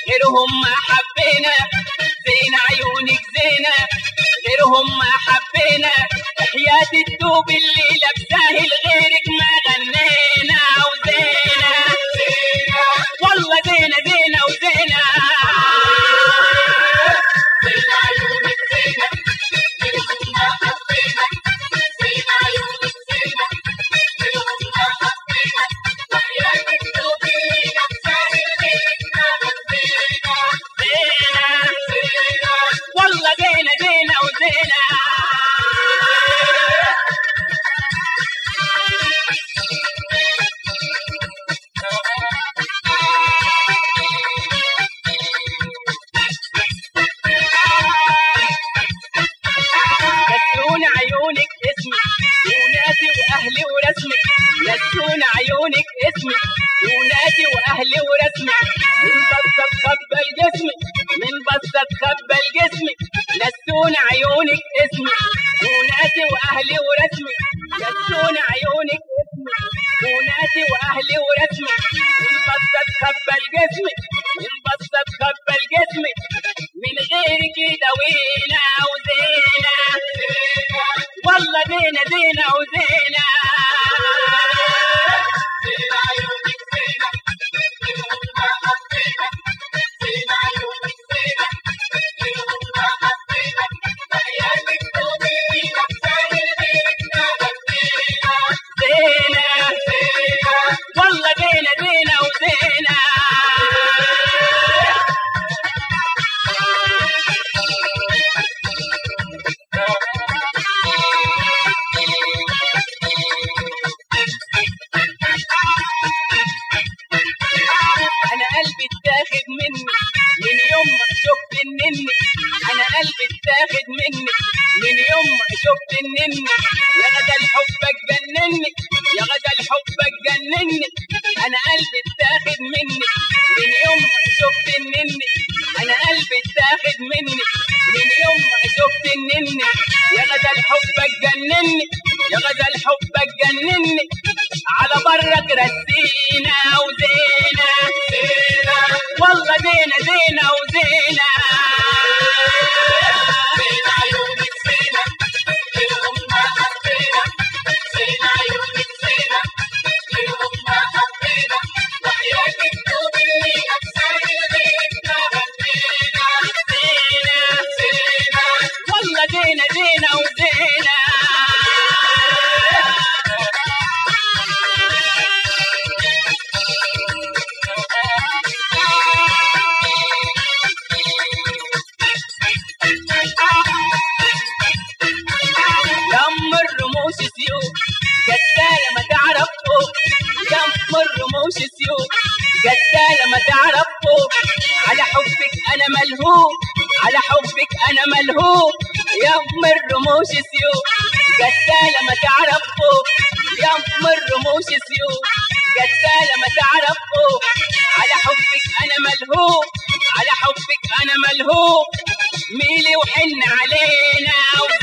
غيرهم ما حبينا، زين عيونك زينة غيرهم ما حبينا، حياة الدوب اللي لابساه لغيرك ما غنينا. وزينة زينة والله زينة زينة وزينة، زين عيونك زينة غيرهم ما حبينا، زين عيونك زينة غيرهم ما حبينا، حياة الدوب اللي لابساه لغيرك ما غنينا. زينة زينة والله زينة زينة وزينة. نسون عيونك اسمي وناسي واهلي ورسمي، نسون عيونك اسمي وناسي واهلي ورسمي، من بصة تخبى الجسمي من بصة تخبى الجسمي، نسون عيونك اسمي وناسي واهلي ورسمي، نسون عيونك اسمي وناسي واهلي ورسمي، من بصة تخبى الجسمي من بصة تخبى الجسمي، من غيرك دوينا. وزينة والله زينة زينة وزينة، زين عيونك زينة غيرهم ما حبينا، زين عيونك زينة غيرهم ما حبينا، حياة الدوب اللي لابساه لغيرك ما غنينا. زينة زينة والله زينة زينة وزينة. أنا قلبي اتاخد مني من يوم ما شفت النني، أنا قلبي اتاخد مني من يوم ما شفت النني، يا غزل حبك جنني يا غزل حبك جنني، أنا قلبي اتاخد مني من يوم ما شفت النني، أنا قلبي اتاخد مني من يوم ما شفت النني، يا غزل حبك جنني يا غزل حبك جنني، على برك رسينا. وزينة زينة والله زينة زينة وزينة، زين عيونك زينة غيرهم ما حبينا، زين عيونك زينة غيرهم ما حبينا، وحياة الدوب اللي لابساه لغيرك ما غنينا. زينة زينة والله زينة زينة وزينة. يم الرموش سيوف قتالة ما تعرف فوق، يم الرموش سيوف قتالة ما تعرف فوق، على حبك أنا ملهوف على حبك أنا ملهوف، يم الرموش سيوف قتالة ما تعرف فوق، يم الرموش سيوف قتالة ما تعرف فوق، على حبك أنا ملهوف على حبك أنا ملهوف، ميلي وحن علينا.